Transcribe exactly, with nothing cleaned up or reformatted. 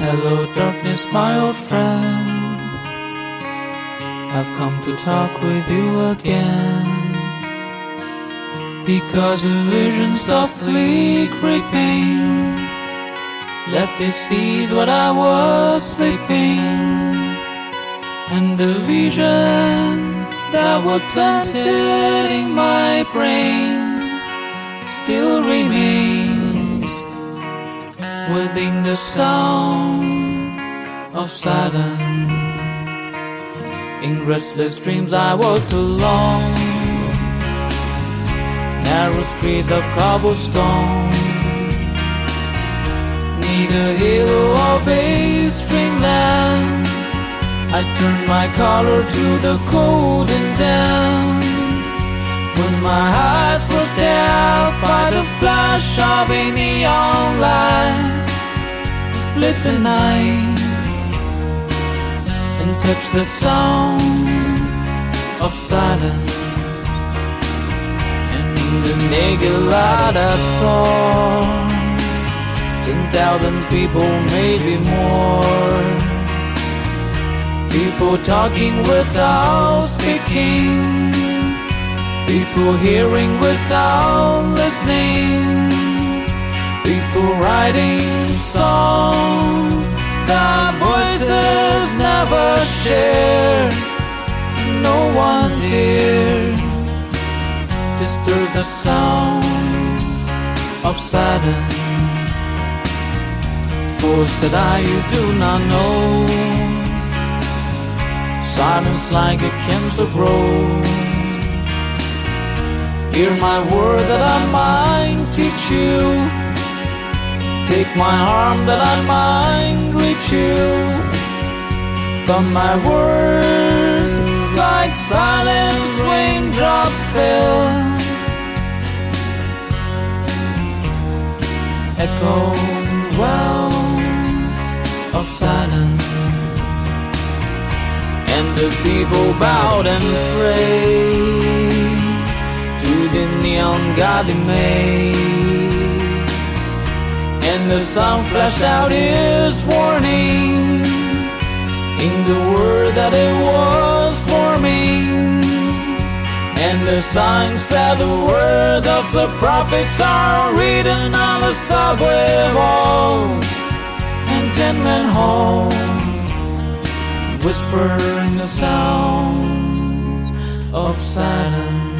Hello darkness, my old friend, I've come to talk with you again, because a vision softly creeping left its seeds while I was sleeping, and the vision that was planted in my brain still remains within the sound of silence. In restless dreams I walked along narrow streets of cobblestone, neath the halo of a string lamp. I turned my collar to the cold and damp, when my eyes were stabbed by the flash of a neon light, split the night and touch the sound of silence. And in the naked light I saw ten thousand people, maybe more, people talking without speaking, people hearing without listening, people writing songs that voices never share. No one dared disturb the sound of silence. For said I, you do not know, silence like a cancer grows. Hear my word that I might teach you, take my arm that I might reach you, but my words like silence raindrops fell, echo wells of silence. And the people bowed and prayed to the neon god they made, and the sun flashed out his warning in the word that it was forming, and the sign said the words of the prophets are written on the subway walls and tenement halls, whispering the sound of silence.